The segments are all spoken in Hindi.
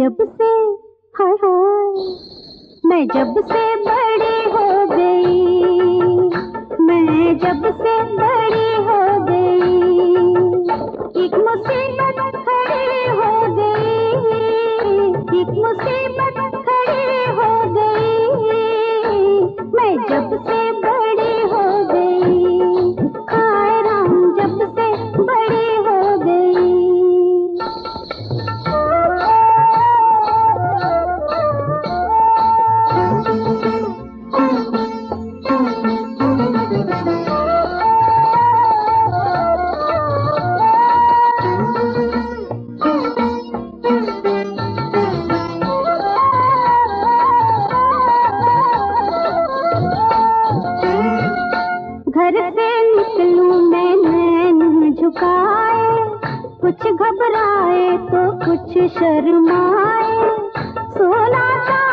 जब से, हाय हाय, मैं जब से बड़ी हो गई, मैं जब से बड़ी हो गई, एक मुसीबत खड़ी हो गई, एक मुसीबत खड़ी हो गई, मैं जब से बड़ी हो गई, हाय राम जब से बड़ी हो गई। घर से निकलूं मैं नैन झुकाए, कुछ घबराए तो कुछ शर्माए, सोला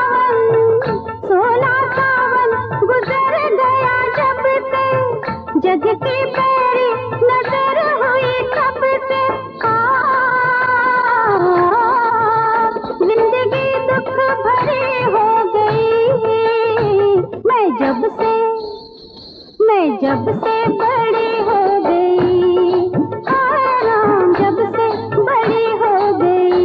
सावन गुजर गया जब से, जग की पैरी नजर हुई तब से, जिंदगी दुख भरी हो गई, मैं जब से बड़ी हो गई, हाय राम जब से बड़ी हो गई।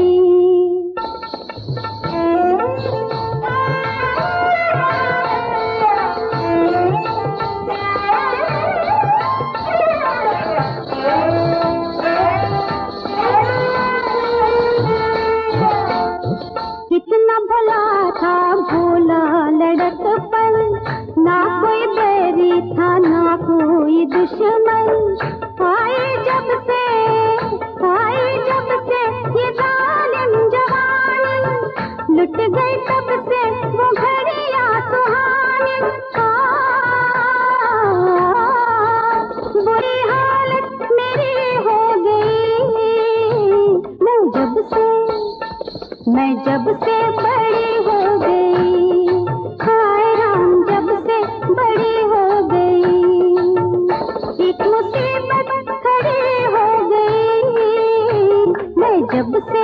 कितना भला था भोला लड़कपन, ना कोई बैरी था ना कोई दुश्मन, आए जब से ये जालिम जवानी, लुट गई तब से वो घड़ियां सुहानी, बुरी हालत मेरी हो गई, मैं जब से बड़ी हो गई, हाय राम जब से बड़ी हो गई, एक मुसीबत खड़ी हो गई, मैं जब से